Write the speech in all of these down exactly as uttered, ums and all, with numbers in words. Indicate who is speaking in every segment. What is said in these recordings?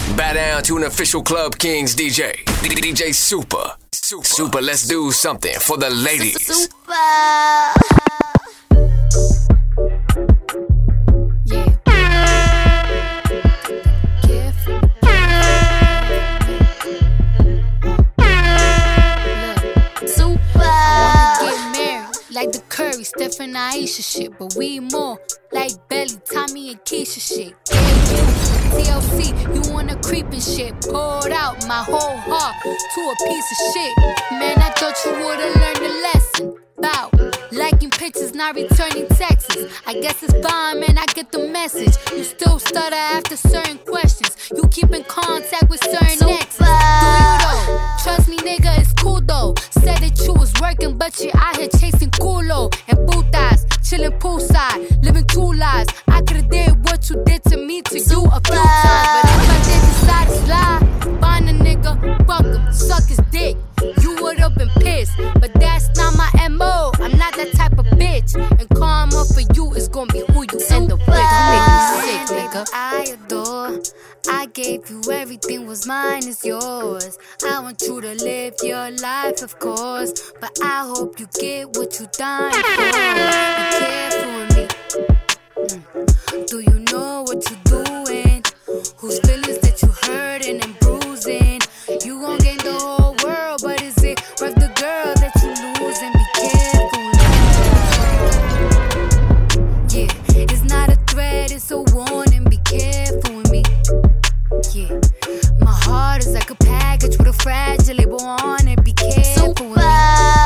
Speaker 1: Bow down to an official Club Kings D J. D J Super. Super. Super, let's do something for the ladies.
Speaker 2: Super.
Speaker 3: Like the Curry, Steph and Aisha shit, but we more like Belly, Tommy and Keisha shit. T L C, you wanna creep and shit. Poured out my whole heart to a piece of shit. Man, I thought you would've learned a lesson about liking pictures, not returning texts. I guess it's fine, man, I get the message. You still stutter after certain questions. You keep in contact with certain exes. Do you though? Trust me, nigga, it's cool though. Said that you was working, but you out here chasing culo and putas, chilling poolside, living two lives. I could've did what you did to me to you a few times, but if I did decide to slide, find a nigga, fuck him, suck his dick. You would've been pissed, but that's not my M O. I'm not that type of bitch, and karma for you is gonna be who you end up with. Don't make me sick, nigga. I adore. I gave you everything, was mine is yours. I want you to live your life, of course, but I hope you get what you dying for. Be careful with me. Mm. Do you know what you're doing? Whose feelings that you hurting and bruising? You gon' gain the whole world, but is it worth the girl that you losing? Be careful. Yeah, it's not a threat, it's a warning. Be careful with me. Yeah, my heart is like a package with a fragile label on it. Be careful with me.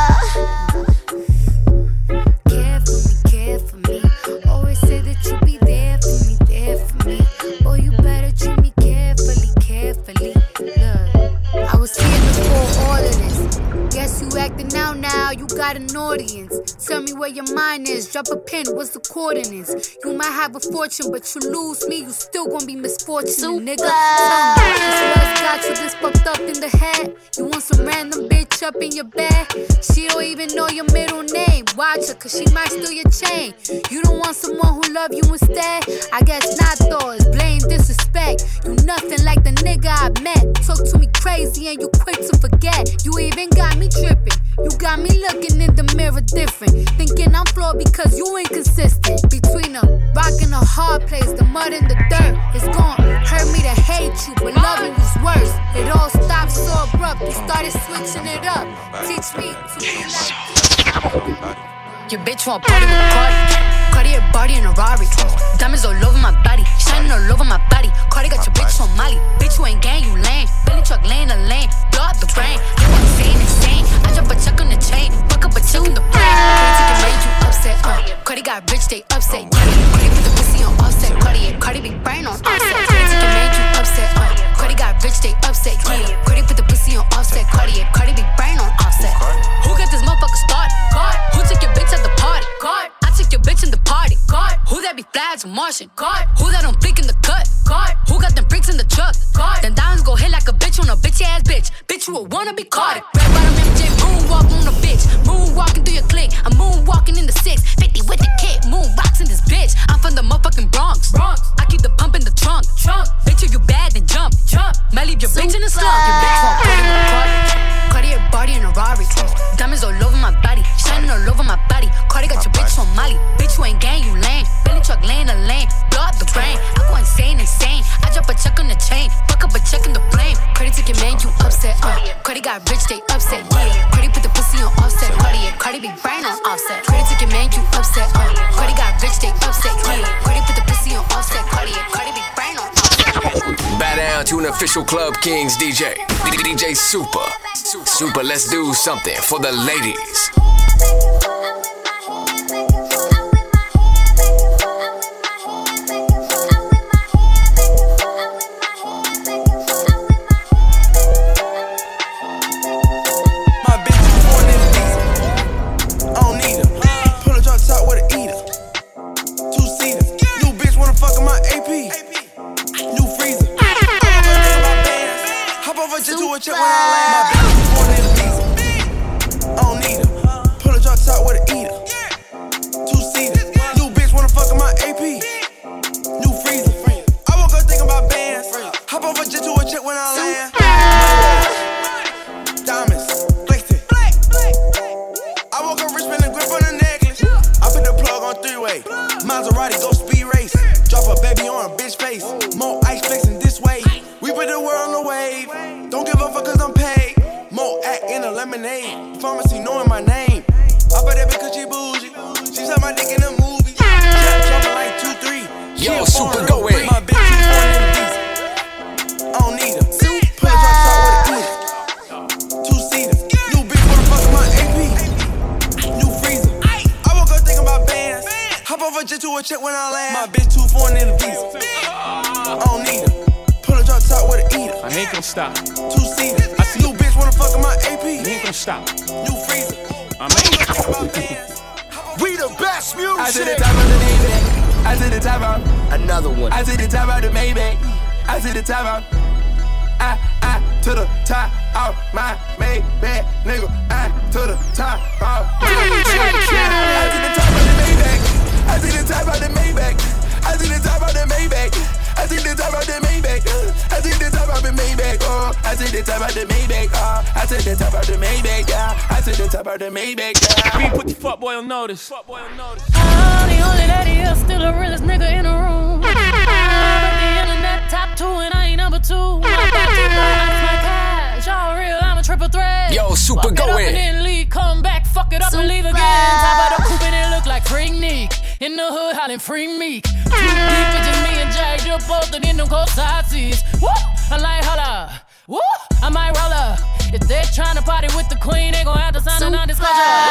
Speaker 3: Care for me, care for me. Always say that you'll be there for me, there for me. Oh, you better treat me carefully, carefully. Look, I was here before all of this. Guess you acting out now, you got an audience. Tell me where your mind is, drop a pin, what's the coordinates? You might have a fortune, but you lose me, you still gonna be misfortunate, nigga. Tell me, this what's got you this fucked up in the head? You want some random bitch up in your bed? She don't even know your middle name. Watch her, cause she might steal your chain. You don't want someone who love you instead? I guess not though, it's blame disrespect. You nothing like the nigga I met. Talk to me crazy and you quick to forget. You even got me tripping. You got me looking in the mirror different. Thinking I'm flawed because you inconsistent. Between a rock and a hard place, the mud and the dirt. It's gon' hurt me to hate you, but loving you's worse. It all stopped so abrupt, you started switching it up. Teach me to be like your bitch want party with Cardi. Cardi a body in a Rari. Diamonds all over my body, shining all over my body. Cardi got your bitch on Molly. Bitch, you ain't gang, you lame. Billy truck laying the lane, blow up the brain. I want insane, insane. I drop a check on the chain, fuck up a check on the brain. Cardi take it made you upset. Uh. Cardi got rich, they upset. Cardi put the pussy on offset. Cardi, Cardi big brain on offset. Cardi take it made you upset. Uh. Cardi got rich, they upset. Yeah. Cardi put the pussy on offset. Cardi, Cardi big brain on offset. Who got this motherfucker started? God. Who took your bitch at the party? God. I took your bitch in the party. God. Who that be flags Martian? God. Who that on fleek in the cut? God. Who got them freaks in the truck? God. Then diamonds go hit like a bitch on a bitch ass bitch. Bitch, you a wanna be caught. Red bottom M J, moonwalk on a bitch. Moonwalking through your clique. I'm moonwalking in the six fifty with the kid. Moon rocks in this bitch. I'm from the motherfucking Bronx. Bronx. I keep the pump in the trunk. Trunk. Bitch, if you bad, then jump. Jump. Might leave your Super. Bitch in the slump. Your bitch won't party with Cardi. Cardi a body in a Rari. Diamonds all over my body, shining all over my body. Cardi got your bitch on Molly. Bitch, you ain't gang, you lame. Billy truck laying the lane, blow up the brain. I go insane, insane. I drop a check on the chain, fuck up a check in the flame. Cardi took your man, you upset. Uh. Cardi got rich, they upset. Yeah. Cardi put the pussy on offset. Cardi, Cardi big brain on offset. Cardi took your man, you upset. Uh. Cardi got rich, they upset. Yeah. Cardi put the pussy on offset. Cardi, Cardi big brain on offset.
Speaker 1: Bow down to an official Club Kings D J. D J Super. Super, let's do something for the ladies.
Speaker 4: Check when I land. My bitch born in the diesel. I don't need her. Pull a drop top with a eater. Two seater. New bitch wanna fuck in my A P. New freezer. I woke up thinking about bands. Hop off a jet to a check when I land. Diamonds, flexing. I woke up rich, spin the grip on the necklace. I put the plug on three-way. Maserati go speed race. Drop a baby on a bitch face. More ice flexing this way. We put the world on the wave. Don't give a fuck cause I'm paid. More act in a lemonade. Pharmacy knowing my name. I bet that because she bougie. She said my dick in the movie. Trap jumping like two three.
Speaker 1: Yo, super go in.
Speaker 4: My bitch keep foreign in the beast. I don't need her. Put a drop top with a eater. Two seater. New bitch wanna fuck my A P. New freezer. I woke up thinking about bands. Hop off a jet to a check when I land. My bitch too foreign in the visa. I don't need her. Put a drop top with a eater.
Speaker 2: I ain't gon' stop.
Speaker 4: Two seater. New bitch wanna fuck my A P.
Speaker 2: I ain't gon' stop.
Speaker 4: New freezer.
Speaker 2: I ain't
Speaker 5: We the best music.
Speaker 6: I to the top of the Maybach. I to the top of
Speaker 5: Another one.
Speaker 6: I to the top of the Maybach. I to the top of I, I to the top of my Maybach, nigga. I to the top of I to the top of the Maybach. I to the top of the Maybach. I to the top of the Maybach. I to the top of the Maybach. I to the top of the Maybach. Oh, I to the top of the Maybach. Oh, I to the top of the Maybach. Yeah, I to the top of the Maybach. Yeah.
Speaker 2: We put the fuck boy on notice. Fuck boy on notice.
Speaker 7: I'm the only lady here, still the realest nigga in the room. I'm at the internet top two and I ain't number two. I'm back to my cash, all real, I'm a triple threat.
Speaker 1: Yo, super
Speaker 7: Fuck
Speaker 1: go
Speaker 7: it up
Speaker 1: in.
Speaker 7: and then leave, come back, fuck it up
Speaker 3: Super.
Speaker 7: and leave again. Top of the coupe and it look like Freak Neek. In the hood, hollering Free Meek. Too deep, it's just me and Jack, you're both and in them cold side seats. Woo, I like holla. Woo, I might roll up. If they're trying to party with the queen, they gon' have to sign a non-disclosure.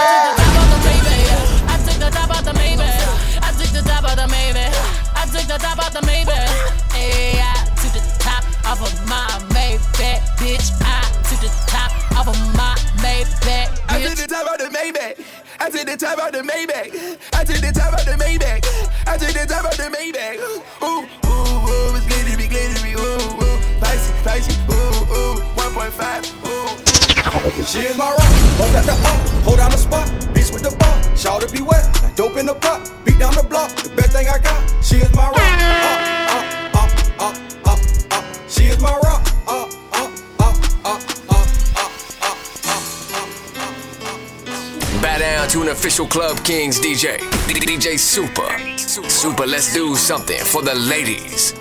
Speaker 7: I took the top off the Maybach. I took the top off the Maybach. I took the top off the Maybach. Hey, I took the top off of my Maybach, bitch. I took the top off of my Maybach,
Speaker 6: I took
Speaker 7: bitch.
Speaker 6: the top of the Maybach. I took the top of the Maybach. I took the top of the Maybach. I took the top of the Maybach. Ooh, ooh, ooh, it's glittery, glittery, ooh, ooh, spicy, spicy, ooh, ooh, one point five, ooh.
Speaker 5: She is my rock, bust at the up, hold down the spot, beats with the bar, shout to be wet, like dope in the pot, beat down the block, the best thing I got. She is my rock, up, up, up, up, up, up. She is my rock, up, up, up, up, up, up, up, up.
Speaker 1: Bow down to an official Club Kings D J. D J Super. Super, let's do something for the ladies.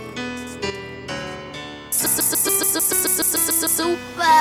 Speaker 3: Super.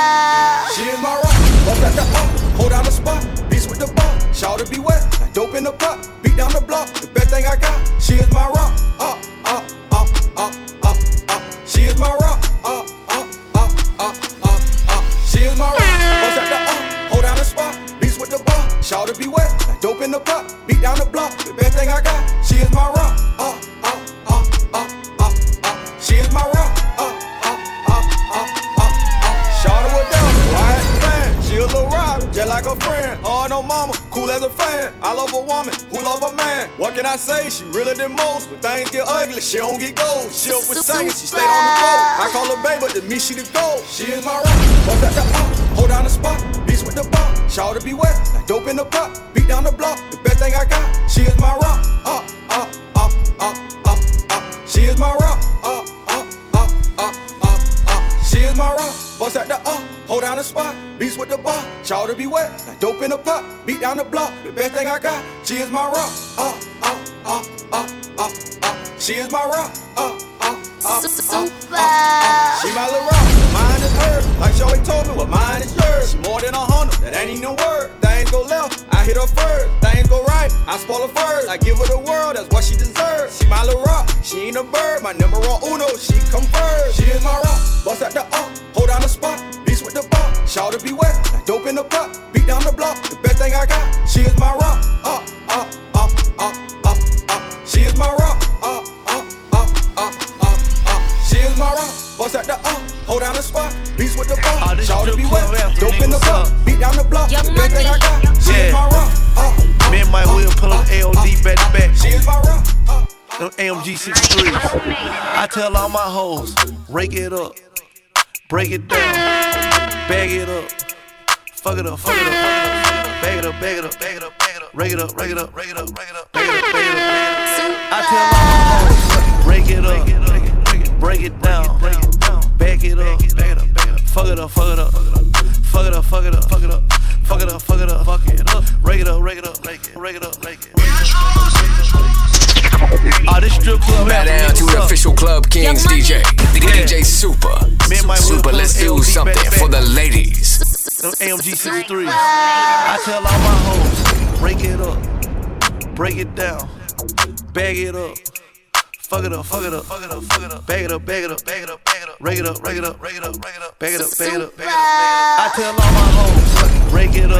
Speaker 5: She is my rock, bust at the up, hold down the spot, beats with the bar, shout to be wet, like dope in the pot, beat down the block, the best thing I got. She is my rock, up, up, up, up, up, up. She is my rock, up, up, up, up, up, up. She is my rock, bust at the up, hold down the spot, beats with the bar, shout to be wet, like dope in the pot, beat down the block, the best thing I got. She is my rock, up, up, up, up, up, up. She is my rock, up, up, up, up, up, up. Shout her down, quiet fan. She a little rider, just like a friend. Oh, no mama, cool as a fan. I love a woman who love a man. What can I say? She realer than most. When things get ugly, she don't get gold. She up with singing, she stayed on the road. I call her baby, but to me she the gold. She is my rock, bust at the up, hold down the spot, beats with the bar. Shout to be wet, like dope in the pot, beat down the block, the best thing I got. She is my rock, up, up, up, up, up, up. She is my rock, up, up, up, up, up, up. She is my rock, bust at the up, hold down the spot, beats with the bar. Shout to be wet, like dope in the pot, beat down the block, the best thing I got. She is my rock, up, up, up, up, up, up. She is my rock, up, up, up, up, up, up. She my little rock, mine is hers. Like Joey told me, well mine is yours. She more than a hundred, that ain't even a word. Things go left, I hit her first. Things go right, I spoil her first. I give her the world, that's what she deserves. She my little rock, she ain't a bird. My numero uno, she come first. She is my rock, bust at the up, hold down the spot, beats with the bar. Shout to be wet, like dope in the pot, beat down the block, the best thing I got. She is my rock, up, up, up, up, up, up. She is my rock, up, up, up, up, up, up. She is my rock, bust at the up, hold down the spot, beats with the bar. Shout to be wet, dope in the pot, beat down the block, the best thing I got. She is my rock, up, up.
Speaker 8: Me and Mike Will pull up A O D back to back.
Speaker 5: She is my rock, up.
Speaker 8: Them A M G sixty-threes. I tell all my hoes, rake it up, break it down, bag it up, fuck it up, fuck it up, bag it up, bag it up, bag it up, bag it up, rake it up, rake it up, rake it up, rake it up, bag it up, bag it up, bag it up. I tell all my hoes, rake it up, break it down, it up, fuck it up. Fuck it up, fuck it up, fuck it up. Fuck it up, fuck it up, fuck it up. Rake it up, rake it up, rake it, rake it up, rake it. Oh, this strip club.
Speaker 1: Bow down to the official Club Kings D J, D J Super. Super, let's do something for the ladies.
Speaker 8: A M G sixty-three. I tell all my hoes, break it up, break it down, bag it up. Fuck it up, fuck it up, fuck it up, fuck it up. Bag it up, bag it up, bag it up, bag it up. Rake it up, rake it up, rake it up, rake it up. Bag it up, bag it up, bag it up. I tell all my hoes, break it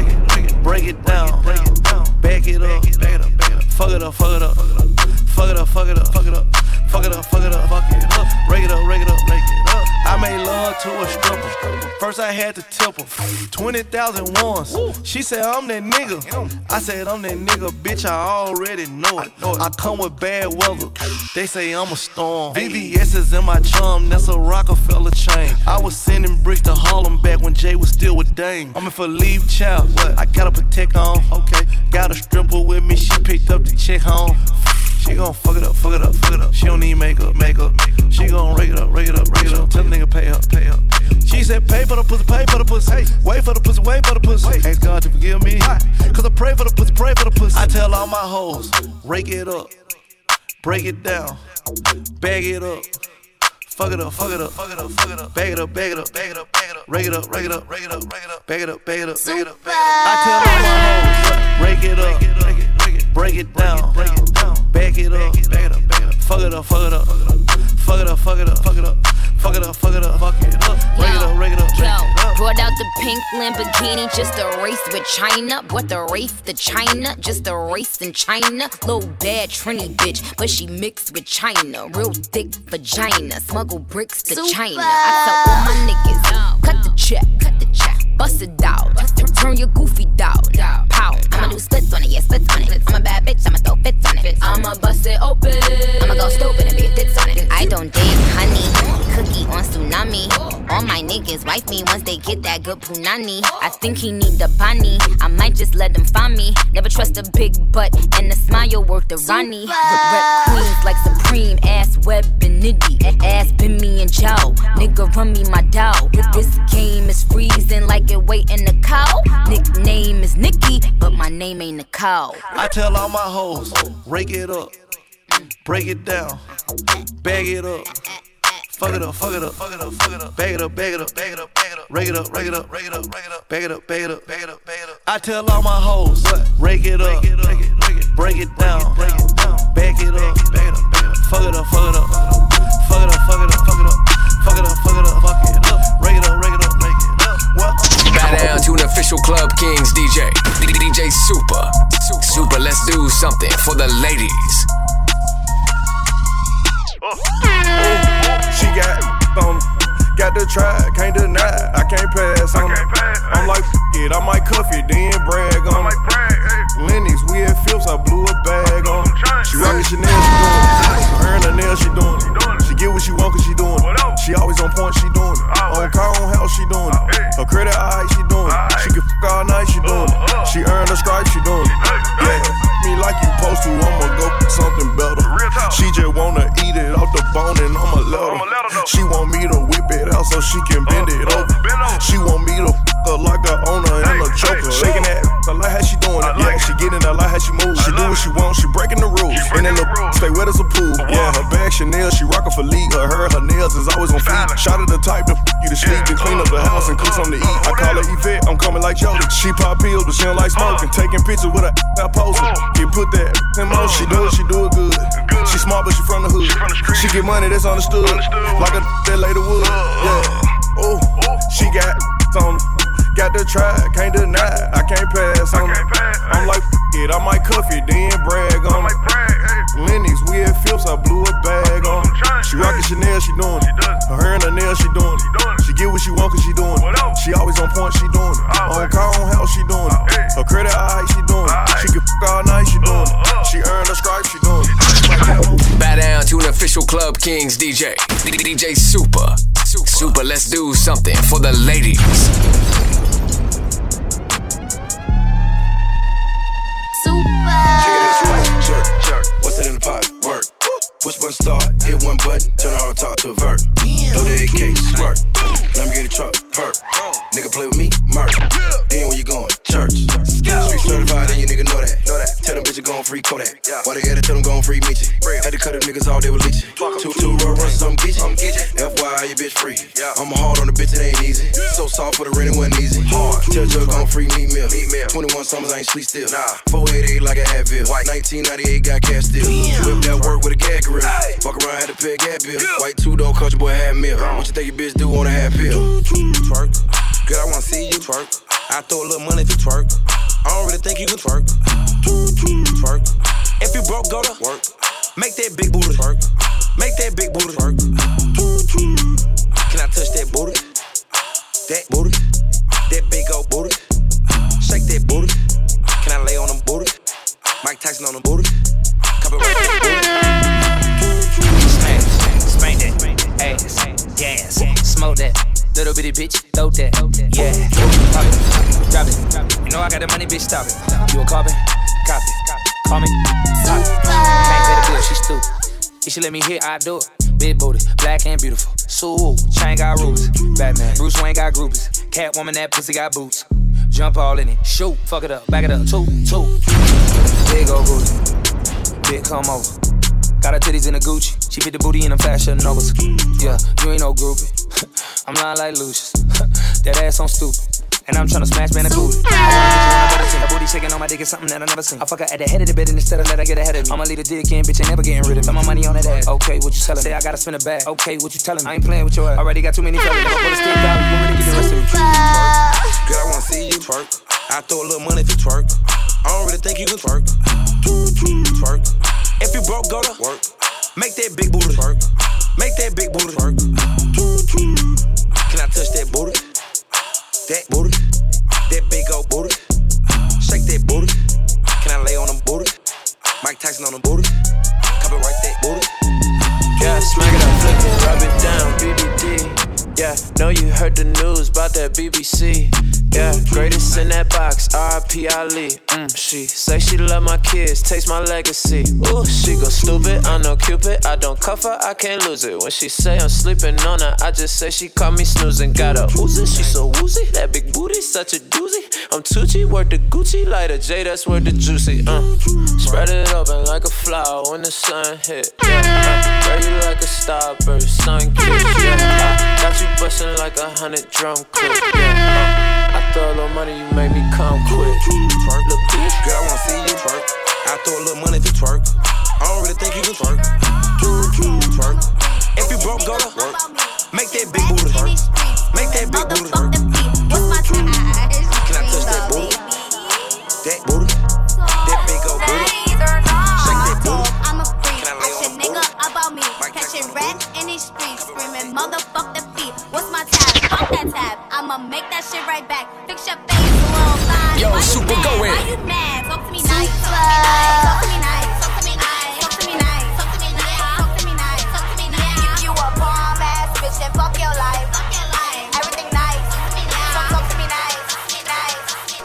Speaker 8: up, break it down, bag it up, bag it up, bag it up. Fuck it up, fuck it up, fuck it up, fuck it up, fuck it up, fuck it up, fuck it up, fuck it up. Rake it up, rake it up, rake it up. I made love to a stripper. First I had to tip her twenty thousand once. She said I'm that nigga. I said I'm that nigga, bitch. I already know it. I come with bad weather. They say I'm a storm. V V S is in my chum. That's a Rockefeller chain. I was sending bricks to Harlem back when Jay was still with Dame. I'm in for leave child. I got a protect on. Okay. Got a stripper with me. She picked up the check home. She gon' fuck it up, fuck it up, fuck it up. She don't need makeup, makeup. She gon' rake it up, rake it up, rake it up. Tell the nigga pay up, pay up. She said pay for the pussy, pay for the pussy. Hey, wait for the pussy, wait for the pussy. Ask God to forgive me, cause I pray for the pussy, pray for the pussy. I tell all my hoes, rake it up, break it down, bag it up. Fuck it up, fuck it up, fuck it up, fuck it up. Bag it up, bag it up, bag it up, bag it up. Rake it up, rake it up, rake it up, rake it up. Bag it up, bag it up, bag it up, bag it up. I tell all my hoes, rake it up, break it down, break it down. Bag it up, bag it up, bag it up. Fuck it up, fuck it up, fuck it up, fuck it up, fuck it up, fuck it up, fuck it up, fuck it up. Rake it up, rake it up, rake it up.
Speaker 3: Brought out the pink Lamborghini just a race with China. What the race to China? Just a race in China. Little bad Trini bitch, but she mixed with China. Real thick vagina, smuggle bricks to China. I tell all my niggas, cut the check, cut the check, bust it out, turn your goofy down. Pow, I'ma do splits on it, yeah, splits on it. I'm a bad bitch, I'ma throw fits on it. I'ma bust it open, I'ma go stupid and be a tits on it. I don't date honey, cookie on tsunami. All my niggas wife me once they get that good punani. I think he need the bunny, I might just let him find me. Never trust a big butt and a smile worth the Ronnie. Rep queens like Supreme, ass Web and Nitty. Ass been me and Joe, nigga run me my dough. This game is freezing like it waiting the cow. Nickname is Nikki, but my name ain't Nicole.
Speaker 8: I tell all my hoes, rake it up, break it down, bag it up. Fuck it up, fuck it up, fuck it up, fuck it up. Bag it up, bag it up, bag it up, bag it up. Rake it up, rake it up, rake it up, rake it up. Bag it up, bag it up, bag it up, bag it up. I tell all my hoes, rake it up, break it down, bag it up, bag it up, fuck it up, fuck it up, fuck it up, fuck it up, fuck it up, fuck it up, fuck it up, fuck it up. Rake it up, rake it up, rake it up.
Speaker 1: Bow down to an official Club Kings D J, D J Super. Super, let's do something for the ladies.
Speaker 9: She got on, got to try, can't deny, I can't pass on it. I'm like, it, I might cuff it, then brag on it. Lennox, we at Phillips, I blew a bag on it. She rockin' Chanel, she doing it. Her and her nails, she doing it. She get what she want, cause she doing it. She always on point, she doing it. On car, on house, she doing it. Her credit, alright, she doing it. She can fuck all night, she doing it. She earned her stripes, she doing it. Yeah, me like you supposed to, I'ma go for something better. She just wanna eat it off the bone and I'ma let her. She want me to whip it out so she can bend it over. She want me to fuck her like a owner and a choker. Shaking that, I like how she doing it. Yeah, she getting, I like how she move. She do what she want, she breaking the rules. And then the stay wet as a pool. Yeah, her bag Chanel, she rockin' for Lee. Her hair, her nails is always on fleek. Shot of the type to fuck you to sleep, then clean up the house and cook something to eat. I call her Yvette, I'm coming like Jody. She pop pills, but she don't like smoking. Taking pictures with her I posing. Get put that in motion. She do it, she do it good. She smart, but she from the hood. She get money, that's understood. Like a that later would. Yeah. Oh, she got on. Got to try, can't deny, I can't pass on it. I'm like, it, I might cuff it, then brag on it. Lennox, we at Phillips, I blew a bag on it. She rockin' Chanel, she doing it. Her hair and her nails, she doing it. She get what she want, cause she doing it. She always on point, she doing it. On car, on house, she doing it. Her credit, alright, she doing it. She can fuck all night, she doing it. She earned her stripes, she doing it.
Speaker 1: Bow down to an official Club Kings D J, D J Super. Super, let's do something for the ladies.
Speaker 10: Jerk, jerk, what's it in the pot? Work. Push button start, hit one button, turn it on top to a vert. Throw the A K, squirt. Let me get your truck, perk. Nigga play with me, murder. Then where you going? Church. Street certified, and you nigga know that. Know that. Tell them bitches gon' free Kodak. Why they gotta tell them gon' free Meechie? Had to cut them niggas all, they were leeching. Two, two roll runs, I'm geeching. F Y I, your bitch free. I'm hard on the bitch, it ain't easy. So soft for the rent, it wasn't easy. Hard. Tell Jug gon' free meat meal. twenty-one summers, I ain't sleep still. four eighty-eight like a Advil. nineteen ninety-eight got cash still. Whip that work with a gag gorilla. Fuck around, had to pay a gas bill. White two-door country boy half meal. What you think your bitch do on a half pill?
Speaker 6: Twerk. Girl, I wanna see you twerk. I throw a little money if you twerk. I don't really think you can twerk. Twerk. If you broke, go to work. Make that big booty twerk. Make that big booty twerk. Can I touch that booty? That booty. That big old booty. Shake that booty. Can I lay on them booty? Mike Tyson on them booty. Copyright that booty.
Speaker 11: Smash, spank that, ass, gas, smoke that. Little bitty bitch, throw that, yeah. Pop it, drop it. You know I got the money, bitch, stop it. You a carbon, copy, call me, top it. Can't pay the bill, she stupid. If she let me hit, I do it. Big booty, black and beautiful. So chain got rubies. Batman, Bruce Wayne got groupies. Catwoman, that pussy got boots. Jump all in it, shoot, fuck it up, back it up, two, two. Big old booty, big come over. Got her titties in a Gucci. She fit the booty in them fashion novas. Yeah, you ain't no groupie. I'm lying like Lucius. That ass on stupid. And I'm tryna smash man a booty. I wanna get you on the booty shaking on my dick is something that I never seen. I fuck her at the head of the bed instead of let her get ahead of me. I'ma leave the dick in, bitch, ain't never getting rid of it. Put my money on that ass. Okay, what you telling me? Say I gotta spin a bag. Okay, what you telling me? I ain't playing with your ass. Already got too many fellas. I'ma put a stick down. You ready to get the rest of it?
Speaker 6: Girl, I wanna see you twerk. I throw a little money if you twerk. I don't really think you can twerk. Twerk. If you broke, go to work. Make that big booty twerk. Make that big booty twerk. Can I touch that booty? That booty. That big old booty. Shake that booty. Can I lay on them booty? Mike Tyson on them booty. Copyright that booty.
Speaker 2: Yeah, smack it up, flip it, rub it down, B B D. Yeah, know you heard the news about that B B C. Yeah, greatest in that box, R I P Ali. Mm, she say she love my kids, taste my legacy. Ooh, she go stupid, I'm no Cupid. I don't cuff her, I can't lose it. When she say I'm sleeping on her, I just say she caught me snoozing. Got a Uzi, she so woozy. That big booty, such a doozy. I'm Tucci, worth the Gucci, like a J, that's worth the juicy. Uh, spread it open like a flower when the sun hit. Yeah, uh, girl, you like a starburst, sun kiss. Yeah, uh, got you bustin' like a hundred drum clips. Yeah, uh, I throw a little money, you make me come quick.
Speaker 6: Twerk, little bitch. Girl, I wanna see you twerk. I throw a little money if you twerk. I don't really think you can twerk. Twerk. If you broke, go to work. Make that big booty twerk. Make that big booty twerk. Can I touch that booty? That booty. That big old booty. Shake that booty.
Speaker 3: I'm a freak. Action nigga about me. Catching red in these streets. Screaming motherfuck the feet. What's my tab? Fuck that tab. I'ma make that shit right back. Fix your face a little fine.
Speaker 1: Yo, Super, go in.
Speaker 3: Why you mad? Talk to me nice. Talk to me nice. Talk to me nice. Talk to me nice. Talk to me nice. Talk to me nice. Talk to me nice. If you a bomb ass bitch, then fuck your life. Fuck your life. Everything nice. Talk, talk to me nice. Nice.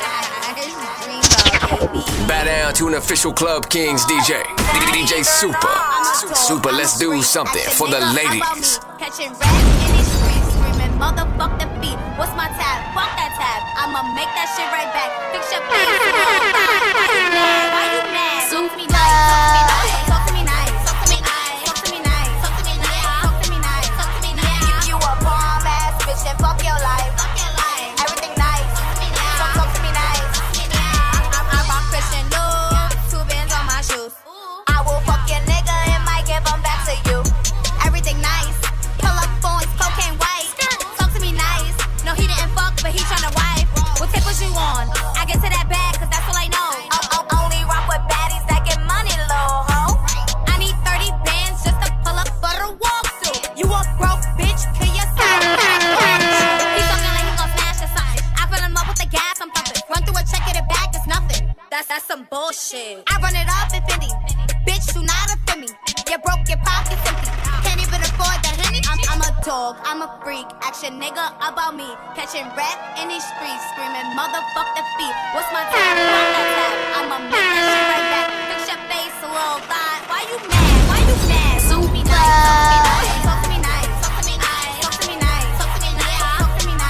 Speaker 3: Nice.
Speaker 1: Bow down to an official Club Kings D J. D J Super. Super, let's do something for the ladies.
Speaker 3: Catching red in these streets, screaming motherfuck the beat. What's my tab? Fuck that tab. I'ma make that shit right back. Fix your face. Why you mad? Why you mad? Talk to me nice. Talk to me nice. Talk to me nice. Talk to me nice. Talk to me nice. Talk to me nice. Talk to me nice. If you a bomb ass bitch, then fuck your life. Fuck your life. Everything nice. Talk, talk to me nice. I rock Christian Dior, two bands on my shoes. I will fuck your nigga and might give them back to you. Everything nice. Pull up phones, cocaine white. Talk to me nice. No, he didn't fuck, but he tryna wipe. What tip was you on? I get to that bag, cause that's all I know. Oh, oh, only rock with baddies that get money, low ho. I need thirty bands just to pull up for the walkthrough. You a broke bitch, kill yourself. He talking like he gon' smash or something. I fill him up with the gas, I'm pumping. Run through a check, get it back, it's nothing. That's, that's some bullshit. I run it up in Fendi. Bitch, do not offend me. You broke your pockets empty. Can't even afford the Henny. I'm, I'm a dog, I'm a freak. Action nigga about me. Catching rat in these streets. Screaming motherfuck the feet. What's my tab? Fuck that tab. I'ma make that shit right back. Fix your face a little lie. Why you mad? Why you mad? Talk to me nice. Talk to me nice. Talk to me nice. Talk to me nice. Talk to me nice. Talk to me nice. Talk to me nice.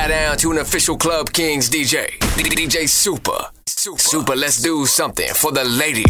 Speaker 1: down to an official Club Kings D J, D J Super. Super, let's do something for the ladies.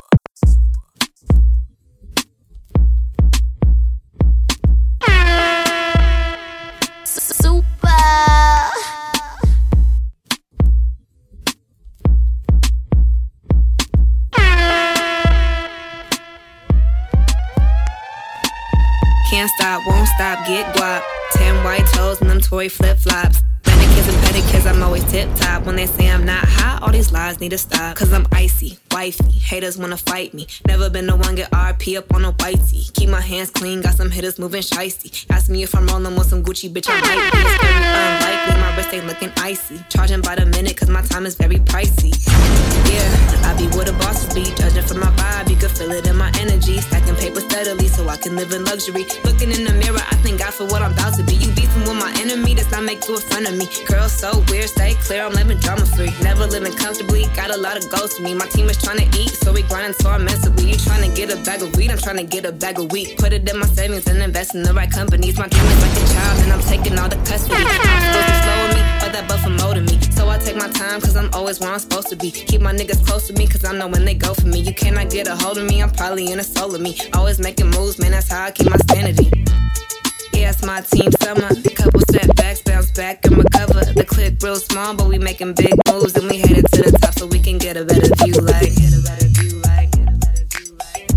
Speaker 12: Can't stop, won't stop, get guap. Ten white toes and them Tory flip-flops. Manicures and pedicures, I'm always tip-top. When they say I'm not hot, all these lies need to stop. Cause I'm icy, wifey, haters wanna fight me. Never been the one get R P up on a whitey. Keep my hands clean, got some hitters moving shicey. Ask me if I'm rolling with some Gucci, bitch, I might be. It's very unlikely, my wrist ain't looking icy. Charging by the minute, cause my time is very pricey. Yeah, I be where the bosses be. Judging from my vibe, you can feel it in my energy. Stacking paper steadily so I can live in luxury. Looking in the mirror, I thank God for what I'm about to be. You beefing with my enemy, does not make you a friend of me. Girl, so weird, stay clear, I'm living drama free. Never living comfortably, got a lot of goals to me. My team is trying to eat, so we grinding so I'm mentally. You trying to get a bag of weed, I'm trying to get a bag of wheat. Put it in my savings and invest in the right companies. My dream is like a child and I'm taking all the custody. I'm supposed to slow with me, but that buffer molding me. So I take my time cause I'm always where I'm supposed to be. Keep my niggas close to me cause I know when they go for me. You cannot get a hold of me, I'm probably in a soul of me. Always making moves, man, that's how I keep my sanity. Yeah, it's my team summer. Couple setbacks, bounce back and recover. The clip real small, but we making big moves. And we headed to the top so we can get a better view like. Get a better view like. Get a better view like.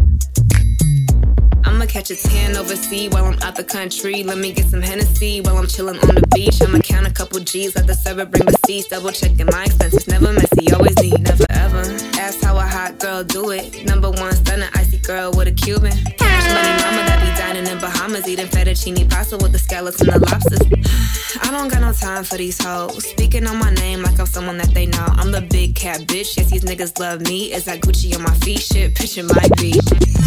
Speaker 12: I'ma catch a tan overseas while I'm out the country. Let me get some Hennessy while I'm chilling on the beach. I'ma count a couple G's, let the server bring receipts. Double checking my expenses, never messy, always neat, never ever. Ask how a hot girl do it. Number one stunner, icy girl with a Cuban. Cash money mama that be dining in Bahamas, eating fettuccine pasta with the scallops and the lobsters. I don't got no time for these hoes. Speaking on my name like I'm someone that they know. I'm the big cat bitch, yes these niggas love me. Is that Gucci on my feet? Shit, picture my beat.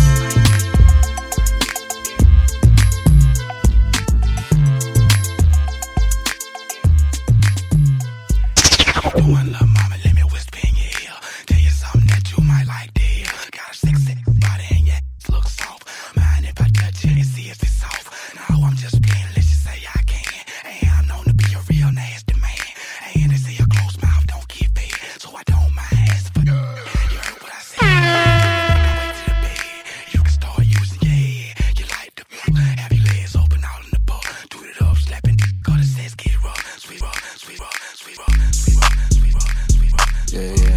Speaker 13: One love, mama, let me whisper in your ear. Tell you something that you might like to hear. Got a sexy body and your ass look soft. Mind if I touch it and see if it's soft. No, I'm just playing, let's just say I can. And I'm known to be a real nasty man. And they say a closed mouth don't get fed, so I don't mind asking for you. You heard what I said? Wait to the bed. You can start using your head. You like the have your legs open all in the bar. Do it up, slapping. Got the sex get rough. Sweet rough, sweet rough, sweet rough, sweet rough. Yeah, yeah.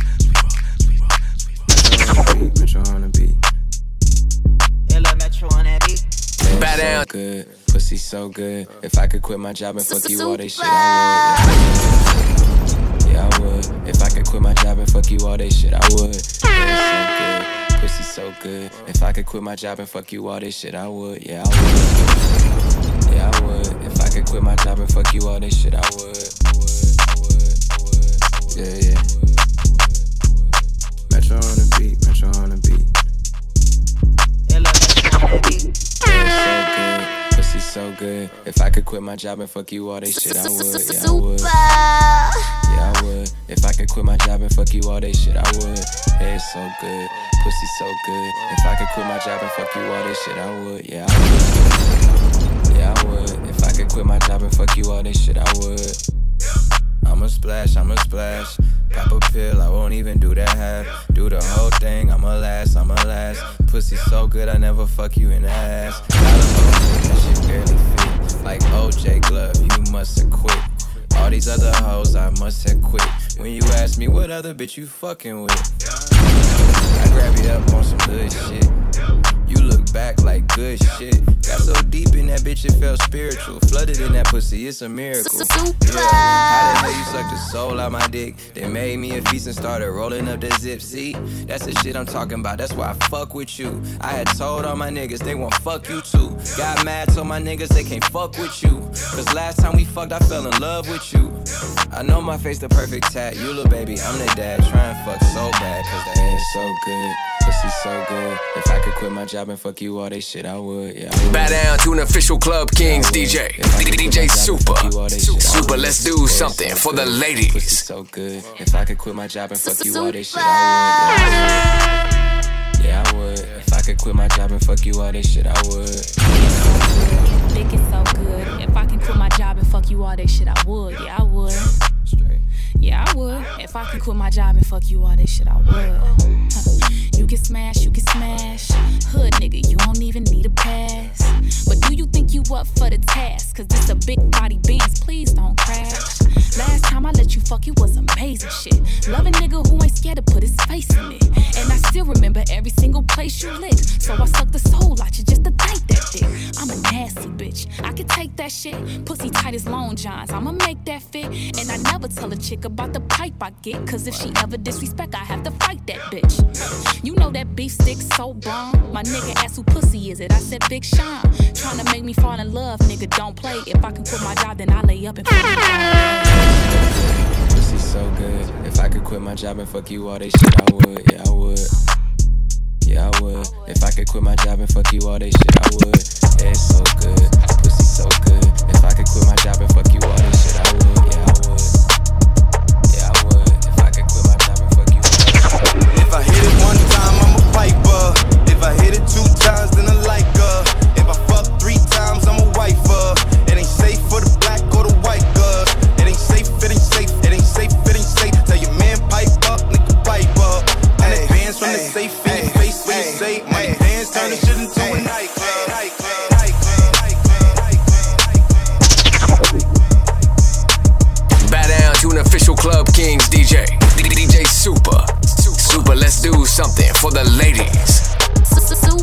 Speaker 13: Metro on the beat,
Speaker 11: Yeah, love Metro on that beat.
Speaker 1: Bow down.
Speaker 14: So good, pussy so good. If I could quit my job and fuck you all day shit, I would. Yeah, I would. If I could quit my job and fuck you all day shit, I would. Yeah, so good, pussy so good. If I could quit my job and fuck you all day shit, I would. Yeah, I would. Yeah, I would. If I could quit my job and fuck you all day shit, I would. Yeah, yeah.
Speaker 13: Metro on the beat, Metro on the beat.
Speaker 11: Yeah, love Metro on that beat.
Speaker 14: Yeah, so good, pussy so good. If I could quit my job and fuck you all day shit, I would. Yeah, I would. Yeah, I would. If I could quit my job and fuck you all day shit, I would. Yeah, it's so good, pussy so good. If I could quit my job and fuck you all day shit, I would. Yeah, I would. Yeah, I would. If I could quit my job and fuck you all day shit, I would.
Speaker 13: I'ma splash, I'ma splash. Pop a pill, I won't even do that half. Do the whole thing, I'ma last, I'ma last. Pussy so good, I never fuck you in the ass. Got a hoe, that shit barely fit. Like O J Glove, you must have quit. All these other hoes, I must have quit. When you ask me what other bitch you fucking with, I grab you up on some good shit. You look back like good shit. Got so deep in that bitch it felt spiritual. Flooded in that pussy, it's a miracle. Yeah. How the hell you sucked the soul out my dick? They made me a feast and started rolling up the zip. See, that's the shit I'm talking about. That's why I fuck with you. I had told all my niggas they won't fuck you too. Got mad, told my niggas they can't fuck with you. Cause last time we fucked I fell in love with you. I know my face the perfect tat. You little baby, I'm the dad. Try and fuck so bad. Cause that ain't so good. Pussy so good. If I could quit my job and fuck you all day shit, I would. Yeah, I would.
Speaker 1: Bow down to an official Club Kings D J, D J Super. Super, let's do something for the ladies.
Speaker 14: Pussy so good. If I could quit my job and fuck you all day shit, I would. Yeah, I would. If I could quit my job and fuck you all day shit, I would.
Speaker 15: dick is so good. If I can quit my job and fuck you all day shit, I would. Yeah, I would. Straight. Yeah, I would. If I could quit my job and fuck you all day shit, I would. Huh. You can smash, you can smash. Hood nigga, you don't even need a pass. But do you think you up for the task? Cause it's a big body Benz, please don't crash. Last time I let you fuck, it was amazing shit. Love a nigga who ain't scared to put his face in it. And I still remember every single place you licked. So I sucked the soul out you just to take that dick. I'm a nasty bitch, I can take that shit. Pussy tight as Long Johns, I'ma make that fit. And I never tell a chick about the pipe I get. Cause if she ever disrespect, I have to fight that bitch. You know that beef stick so bomb. My nigga asked who pussy is it, I said Big Sean. Tryna make me fall in love, nigga don't play. If I can quit my job, then I lay up and fuck you.
Speaker 14: Pussy so good. If I could quit my job and fuck you all day shit, I would. Yeah, I would. Yeah, I would. If I could quit my job and fuck you all day shit, I would. Yeah, it's so good. Pussy so good. If I could quit my job and fuck you all day shit, I would. Yeah, I would. Yeah, I would. If I could quit my job and fuck you all day shit.
Speaker 5: If I hit it one time, I'm a piper. If I hit it two times, then I like her. If I fuck three times, I'm a wifer. It ain't safe for the black or the white girl. It ain't safe, it ain't safe, it ain't safe, it ain't safe. Tell your man pipe up, nigga pipe up. And advance from the safe in your face when you say money dance, turn the shit into a nightclub.
Speaker 1: Bow down to an official Club Kings D J, D J Super. Super, let's do something for the ladies.
Speaker 3: Super.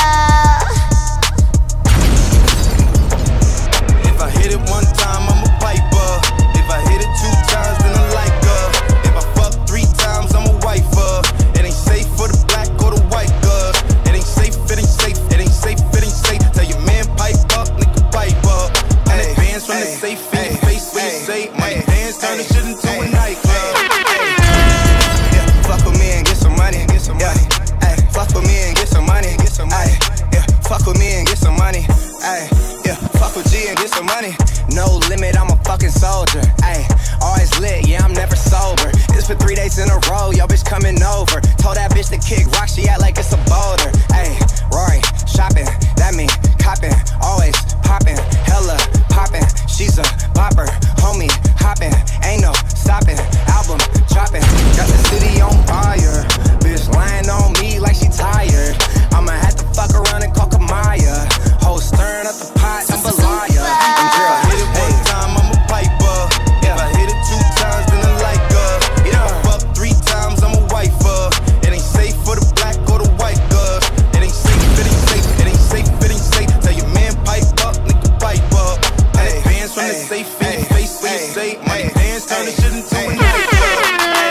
Speaker 5: If I hit it one time, I'm a piper. If I hit it two times, then I like her. If I fuck three times, I'm a wifer. It ain't safe for the black or the white girl. It ain't safe, it ain't safe, it ain't safe, it ain't safe. Tell your man pipe up, nigga pipe up. And advance from the safe in your face when you say money dance, turn the shit into a nightclub. Yeah, fuck with me and get some money, get some money. Ay, fuck with me and get some money, get some money. Yeah, fuck with me and get some money. Ay, yeah, fuck with G and get some money. No limit, I'm a fucking soldier. Ay, always lit, yeah, I'm never sober. It's for three days in a row, yo bitch coming over. Told that bitch to kick rock, she act like it's a boulder. Ay, Rory, shopping, that mean copping, always popping, hella popping. She's a bopper, homie, hopping, ain't no stopping. Album dropping, got the city on fire. Bitch lying on me like she tired. I'ma have to fuck around and call Kamaya. Whole stirring up the pot, I'm a liar. And girl, hit it one time, I'm a piper. If I hit it two times, then I like her. If I fuck three times, I'm a wifer. It ain't safe for the black or the white girl. It ain't safe, it ain't safe, it ain't safe, it ain't safe. Tell your man pipe up, nigga pipe up. And advance from the safe in your face when you say money dance, turn the shit into a nightclub.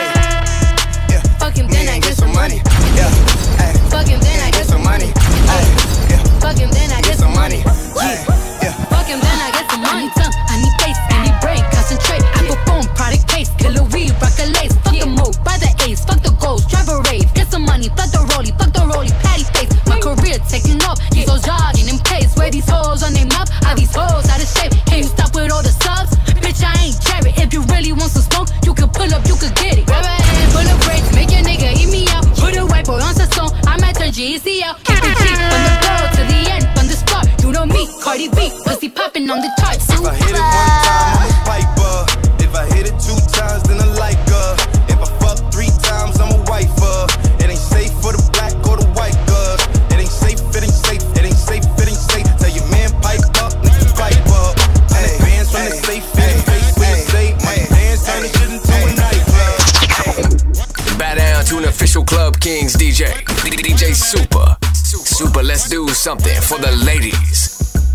Speaker 5: Yeah,
Speaker 3: fuck him, then I get some money.
Speaker 5: Yeah,
Speaker 3: fuck him, then I get some money. Fuck him, then I get some money.
Speaker 5: Yeah,
Speaker 3: fuck him, then I get some money. I need face, I need brain, concentrate. I perform product case, killer weed, rock a lace. Fuck the mode, buy the ace, fuck the goals, drive a rave. Get some money, fuck the rollie, fuck the rollie, patty face. My career taking off, these hoes jogging in pace. Where these hoes on their mouth, how these hoes out of shape. Can you stop with all the subs? Bitch, I ain't cherry. If you really want some smoke, you can pull up, you can get it. Grab a hand full of brakes, make your nigga eat me out. Put a white boy on sa song, I might turn G E C out. Keep it cheap from the floor to the end, from the start. You know me, Cardi B, pussy popping on the charts.
Speaker 5: If I hit it one time, I'm a piper. If I hit it two times, then I like her. If I fuck three times, I'm a wifer. It ain't safe for the black or the white girl. It ain't safe, it ain't safe, it ain't safe, it ain't safe. Tell your man pipe up, nigga pipe up. And advance from the safe in your face when you say money dance, turn the shit into a nightclub.
Speaker 1: Bow down to an official Club Kings D J, D J Super. Super, let's do something for the ladies.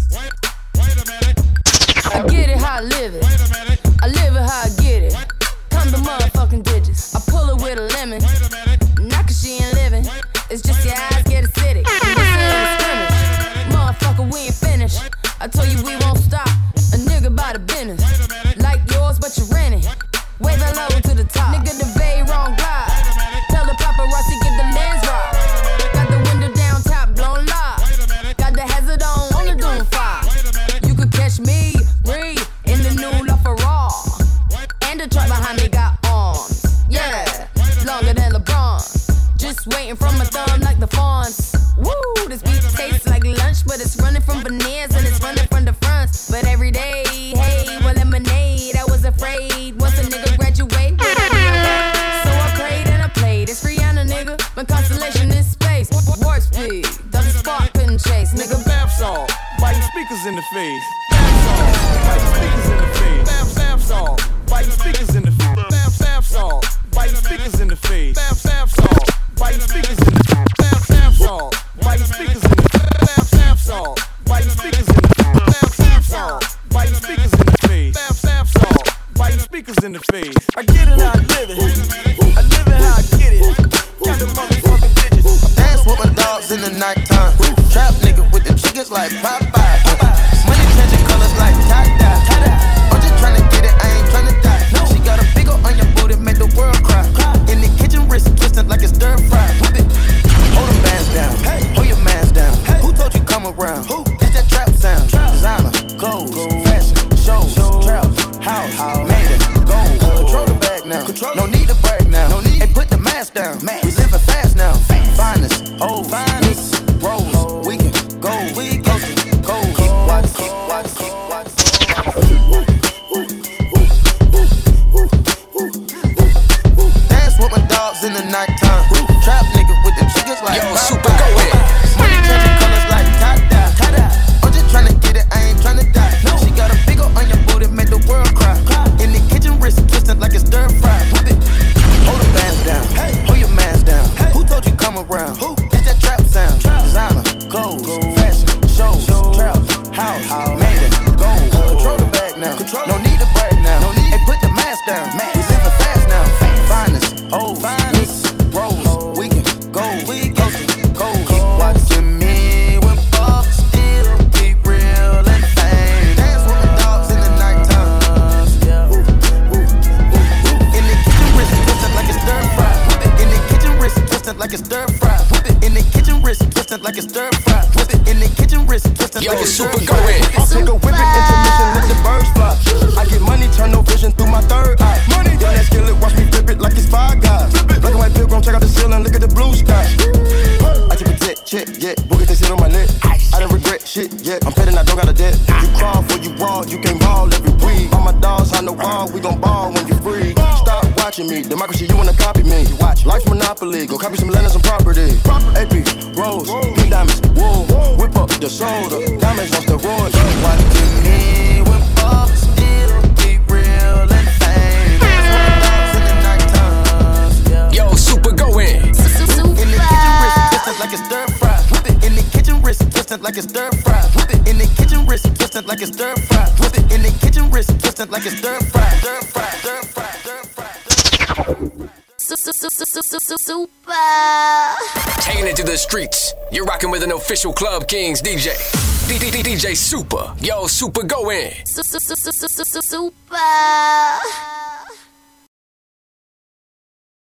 Speaker 16: I get it how I live it. I live it how I get it. Come the motherfucking digits. I pull it with a lemon. Not cause she ain't living. It's just your eyes get acidic. Listen to the scrimmage. Motherfucker, we ain't finished. I told you we won't stop. A nigga by the business. Like yours, but you rent it. Waving low to the top. Nigga, the very wrong glide. Tell the paparazzi get the lens right. Got the window down, top blown live. Got the hazard on, on the doom fire. You could catch me, breathe, in the new LaFerrari. And the truck behind me got arms. Yeah, longer than LeBron. Just waiting from my thumb like the fawns. Woo, this beat tastes like lunch, but it's running from veneers and it's running from the once, but every day. Hey, well, lemonade, I was afraid. Once a nigga graduate, so I prayed and I played. It's Rihanna, nigga. My constellation is space. Warp speed, doesn't spark, couldn't chase. Nigga,
Speaker 9: bath salt, biting speakers in the face. Bath salt, biting speakers in the face. Bath, bath salt, biting speakers in the face. Bath, bath salt, biting speakers in the face. Bath, bath salt, biting speakers in the face. Bath, bath salt, biting speakers in the face. Bath, bath salt, biting speakers in the face. Bath, bath salt, biting speakers in the face. Bath, bath salt, biting speakers in the face. I get it how I live it. I live it how I get it. Got the motherfucking digits.
Speaker 17: Dance with my dogs in the nighttime. Trap nigga with the chickens like Popeye. Money changing colors like tie-dye. I'm just tryna get it, I ain't tryna die. She got a big ol' on your booty, make the world cry. In the kitchen, wrist twisted like it's stir fry. Hold them bands down, hold your mans down. Who told you come around? It's that trap sound. Designer, clothes, fashion, shows, trap, house, made it, gold. Control the bag now, no need to brag now. Hey, put the mask down, we living fast now. Finest, old, finest, rose, we can go, we go, go, keep watch, keep watch, keep watch. Dance with my dogs in the nighttime. Trap nigga with the chickens like
Speaker 1: Yo, super go in.
Speaker 17: Money changing colors like tie-dye. I'm just tryna get it, I ain't tryna die. She got a big ol' on your booty, make the world cry. In the kitchen, wrist twisted like it's stir fry. Hold the bands down, hold your mans down. Who told you come around? It's that trap sound. Designer, clothes, fashion, shows, trap, house, made it, gold. Control the bag now, no need to brag now. Hey, put the mask down, we living fast now. Finest, old, finest, rose, we can go, we go, go. Keep watching me when Bob still keep real and fame. Dance with the dogs in the nighttime. In the kitchen, wrist twisted like it's stir fry. In the kitchen, wrist twisted like it's stir fry. In the kitchen, wrist twisted like it's stir fry. In the kitchen, wrist twisted like it's stir fry.
Speaker 5: I'll take a whip it, intermission, let the birds fly. I get money, turn no vision through my third eye. Money, yeah, that skillet, watch me flip it like it's Five Guys. Black and white pilgrim, check out the ceiling, look at the blue sky. I keep a tech, check, yeah, boogers they sit on my neck. I don't regret shit, yeah, I'm petting, I don't got a debt. You crawl for you raw, you can't ball every week. All my dogs on the wall, we gon' ball when you free. Stop watching me, democracy, you wanna copy me. Life's monopoly, go copy some land and some property. A P, rose, pink diamonds, wool, whip up the soda, diamonds on steroids.
Speaker 17: Watching me when Bob still keep real and fame. Dance with the dogs in the nighttime.
Speaker 1: Yo, super go in.
Speaker 17: In the kitchen, wrist twisted like it's stir fry. In the kitchen, wrist twisted like it's stir fry. In the kitchen, wrist twisted like it's stir fry. In the kitchen, wrist twisted like it's stir fry. Stir fry, stir fry, stir fry.
Speaker 3: Super.
Speaker 1: Taking it to the streets. You're rocking with an official Club Kings D J. D D D D J Super. Yo, super go in.
Speaker 3: Super.